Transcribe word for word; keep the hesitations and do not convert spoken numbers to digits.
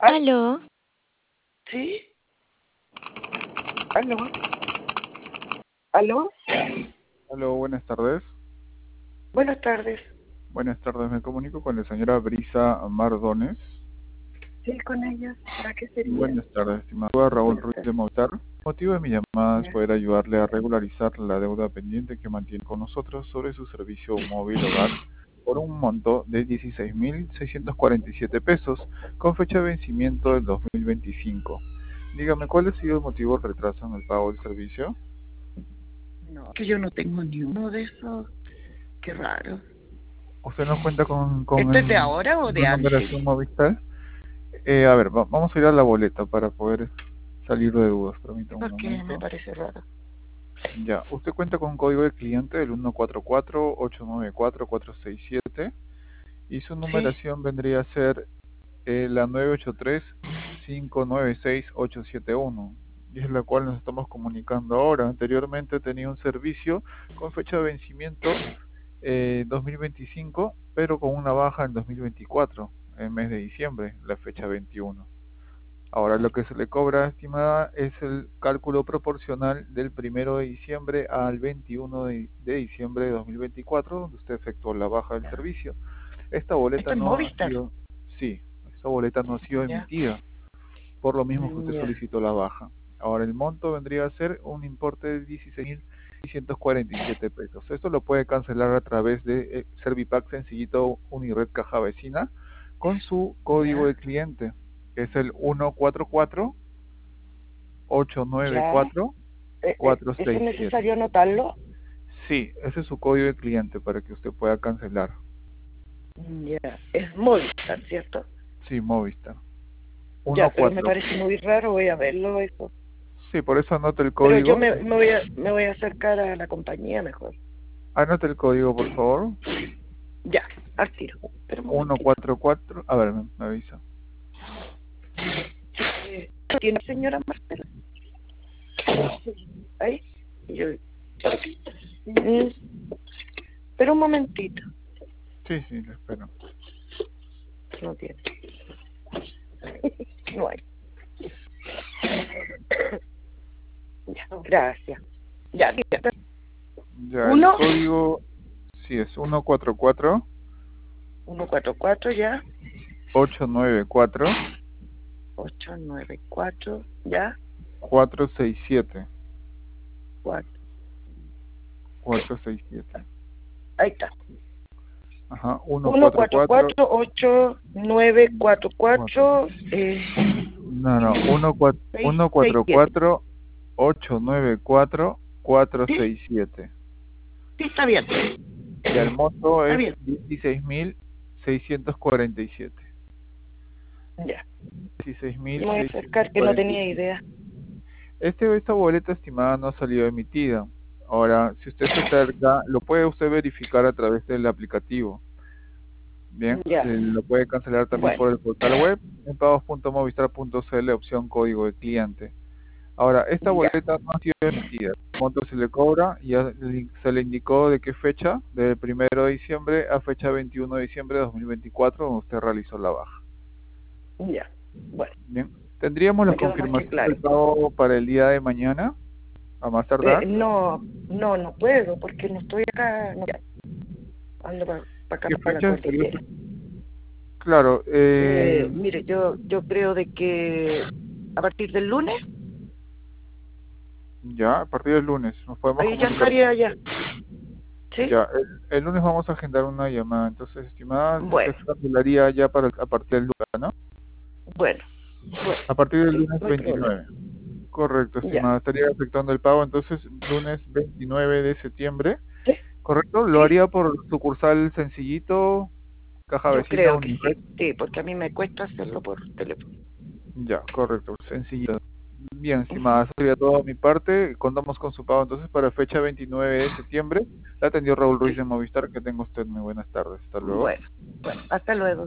¿Aló? ¿Sí? ¿Aló? ¿Aló? Aló, buenas tardes. Buenas tardes. Buenas tardes, me comunico con la señora Brisa Mardones. Sí, con ella. ¿Para qué sería? Buenas tardes, estimado Raúl Ruiz de Movistar. El motivo de mi llamada es poder ayudarle a regularizar la deuda pendiente que mantiene con nosotros sobre su servicio móvil hogar por un monto de dieciséis mil seiscientos cuarenta y siete pesos con fecha de vencimiento del dos mil veinticinco. Dígame, ¿cuál ha sido el motivo del retraso en el pago del servicio? No, que yo no tengo ni uno de esos. Qué raro. ¿Usted no cuenta con, con ¿Esto es de el- ahora o de una antes? numeración Movistar? Eh, a ver, va- vamos a ir a la boleta para poder salir de dudas. Permítame un Porque me momento. parece raro. Ya, usted cuenta con un código de cliente del uno cuatro cuatro, ocho nueve cuatro, cuatro seis siete y su Sí. numeración vendría a ser eh, la nueve ocho tres, cinco nueve seis, ocho siete uno, y es la cual nos estamos comunicando ahora. Anteriormente tenía un servicio con fecha de vencimiento eh, dos mil veinticinco, pero con una baja en dos mil veinticuatro, en mes de diciembre, la fecha veintiuno. Ahora lo que se le cobra, estimada, es el cálculo proporcional del primero de diciembre al veintiuno de, de diciembre de dos mil veinticuatro, donde usted efectuó la baja del servicio. Esta boleta Esto es no ha Movistar. sido, sí, esta boleta no ha sido Ya. emitida, por lo mismo que usted Ya. solicitó la baja. Ahora el monto vendría a ser un importe de dieciséis mil seiscientos cuarenta y siete pesos. Esto lo puede cancelar a través de eh, Servipack sencillito Unired Caja Vecina con su código Ya. de cliente, que es el uno cuatro cuatro, ocho nueve Ya. cuatro, Eh, eh, cuatro ¿Eso es seis siete. necesario anotarlo? Sí, ese es su código de cliente para que usted pueda cancelar. Ya. Es Movistar, ¿cierto? Sí, Movistar. Ya, uno pero me cuatro. parece muy raro. Voy a verlo eso. Sí, por eso anota el Pero yo código. me, me, voy a, me voy a acercar a la compañía mejor. Anota el código, por favor. Ya, al tiro. Pero un uno momentito. cuatro cuatro. A ver, me, me avisa. Eh, ¿Tiene señora Marcela? Sí. ¿Ahí? Y yo, mm, pero un momentito. Sí, sí, lo espero. No tiene. No hay. Ya, gracias. Ya, ya. Ya, el Uno, código, sí, es uno cuatro cuatro, uno, cuatro, cuatro, ya. ocho nueve cuatro, Ocho, nueve, cuatro, ya. cuatro seis siete. Cuatro. cuatro seis siete. Ahí está. Ajá, uno Uno, cuatro cuatro, cuatro. cuatro, ocho, nueve, cuatro, cuatro. cuatro, eh, No, no, uno seis, seis, cuatro siete. cuatro, ocho nueve cuatro, cuatro ¿Sí? seis siete. Sí, está bien. Y el monto Está es bien. dieciséis mil seiscientos cuarenta y siete. Ya. dieciséis Me mil voy a seiscientos acercar que no cuarenta y tenía siete. idea. Este, esta boleta estimada no ha salido emitida. Ahora, si usted se acerca, lo puede usted verificar a través del aplicativo. Bien, Ya. eh, lo puede cancelar también Bueno. por el portal web en pagos punto movistar punto cl, opción código de cliente. Ahora, esta Ya. boleta no ha sido emitida. El monto se le cobra y ya le- se le indicó de qué fecha, del primero de diciembre a fecha veintiuno de diciembre de dos mil veinticuatro, donde usted realizó la baja. Ya. Bueno. Bien, tendríamos la Me quedó más que confirmación claro. del pago para el día de mañana, a más Eh, tardar. no, no, no puedo porque no estoy acá. No, ya. Ando para acá, ¿Qué para la fecha estaría? cordillera. Claro, Eh, eh, mire, yo yo creo de que a partir del lunes, ya, a partir del lunes nos podemos ahí ya comunicar estaría con allá. usted. ¿Sí? Ya, el, el lunes vamos a agendar una llamada. Entonces, estimada, Bueno, usted cancelaría ya para a partir del lunes, ¿no? bueno, bueno. A partir del Sí, lunes no hay problema. veintinueve. Correcto, Ya. estimada. Estaría afectando el pago. Entonces, lunes veintinueve de septiembre. ¿Sí? ¿Correcto? Lo ¿Sí? haría por sucursal sencillito, caja Yo vecina, creo que Unired. sí. Sí, porque a mí me cuesta hacerlo por teléfono. Ya, correcto, sencillito. Bien, Ujú. estimada, eso sería todo de mi parte. Contamos con su pago entonces para fecha veintinueve de septiembre. La atendió Raúl Ruiz Sí. de Movistar. Que tenga usted muy buenas tardes. Hasta luego. Bueno, bueno. Hasta luego.